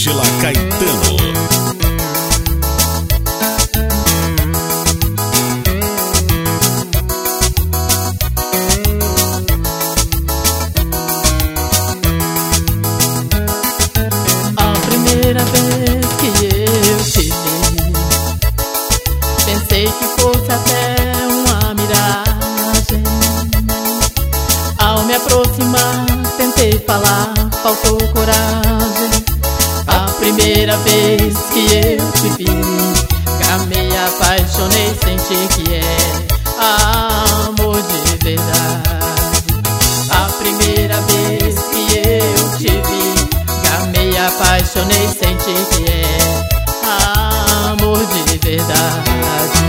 Elisângela Caetano. Primeira vez que eu te vi, pensei que fosse até uma miragem. Ao me aproximar, tentei falar, faltou coragem. A primeira vez que eu te vi, me apaixonei, senti que é amor de verdade. A primeira vez que eu te vi, me apaixonei, senti que é amor de verdade.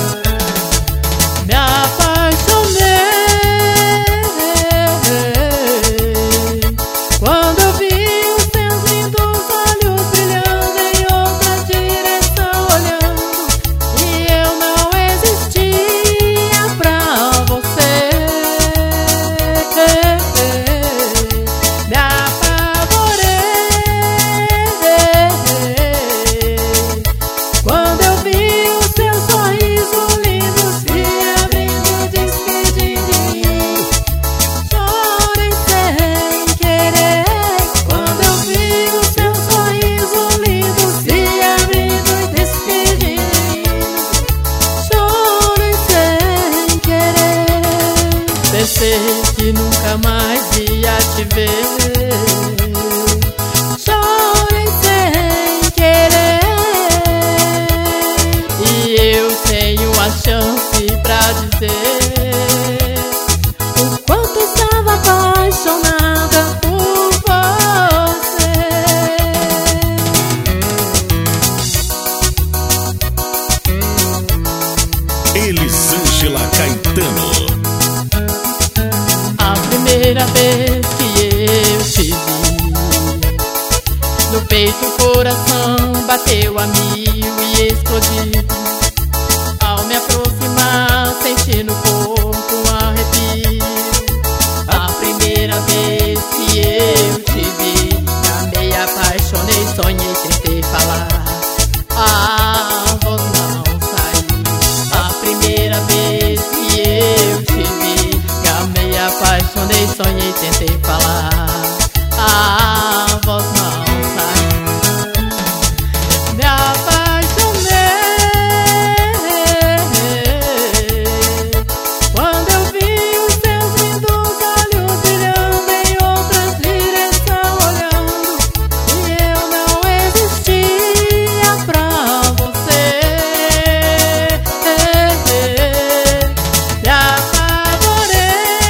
Me apaixonei quando eu vi os seus lindos olhos brilhando em outra direção olhando, e eu não existia pra você. Me apavorei quando eu vi o seu sorriso lindo se abrindo, despedindo de mim. Chorei sem querer quando eu vi o seu sorriso lindo se abrindo e despedindo de mim. Chorei sem querer, pensei que nunca mais ia te ver. Chorei sem querer, e eu tenho a chance pra dizer o quanto estava apaixonada por você. Elisângela Caetano. A primeira vez que eu te vi, no peito o coração bateu a mil e explodiu. Ao me aproximar, senti no corpo um arrepio. A primeira vez que eu te vi, me apaixonei, sonhei, tentei falar, a voz não saiu. A primeira vez que eu te vi, me apaixonei, sonhei, tentei falar, a voz não saiu. Me apaixonei quando eu vi os seus lindos olhos brilhando em outra direção olhando, e eu não existia pra você. Me apavorei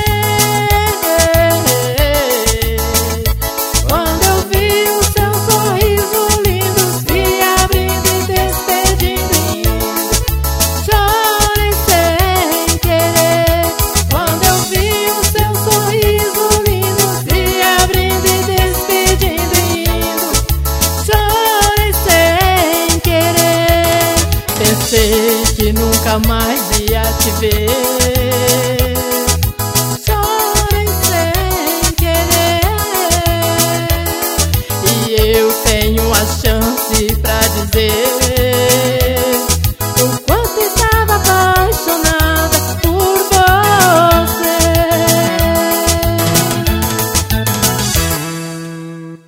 quando eu vi o seu sorriso lindo se abrindo e despedindo. Chorei sem querer quando eu vi o seu sorriso lindo se abrindo e despedindo. Chorei sem querer, pensei que nunca mais ia te ver.